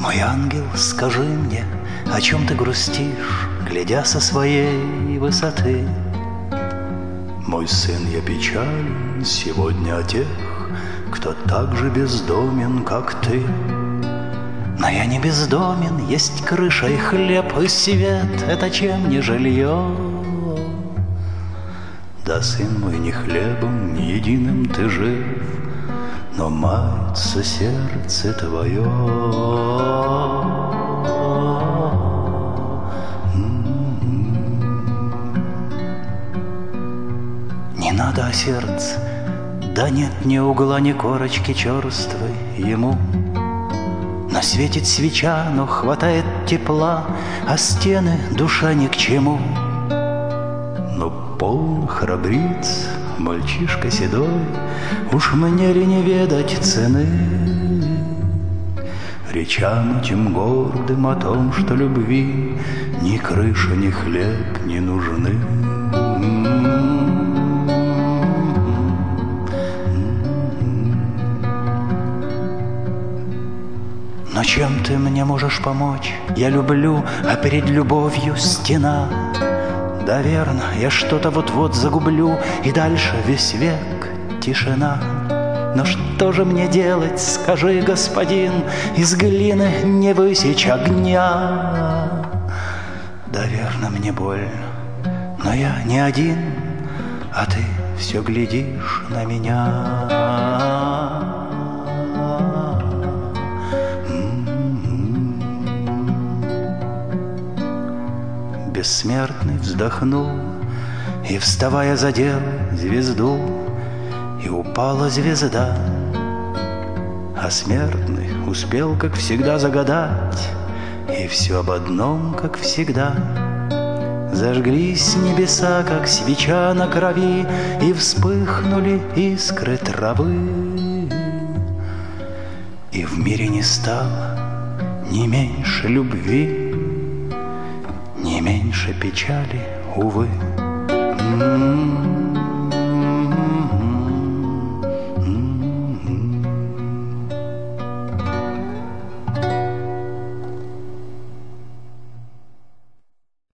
Мой ангел, скажи мне, о чем ты грустишь, глядя со своей высоты? Мой сын, я печален сегодня о тех, кто так же бездомен, как ты. Но я не бездомен, есть крыша и хлеб, и свет — это чем не жилье. Да, сын мой, ни хлебом, ни единым ты жив, но мается сердце твое. Не надо о сердце, да нет ни угла, ни корочки черствой ему. Но светит свеча, но хватает тепла, а стены душа ни к чему. Но полно храбриц, мальчишка седой, уж мне ли не ведать цены речам этим гордым о том, что любви ни крыша, ни хлеб не нужны. Но чем ты мне можешь помочь? Я люблю, а перед любовью стена. Да верно, я что-то вот-вот загублю, и дальше весь век тишина. Но что же мне делать, скажи, господин, из глины не высечь огня? Да верно, мне больно, но я не один, а ты все глядишь на меня. Бессмертный вздохнул и, вставая, задел звезду, и упала звезда. А смертный успел, как всегда, загадать, и все об одном, как всегда. Зажглись небеса, как свеча на крови, и вспыхнули искры травы. И в мире не стало ни меньше любви, не меньше печали, увы.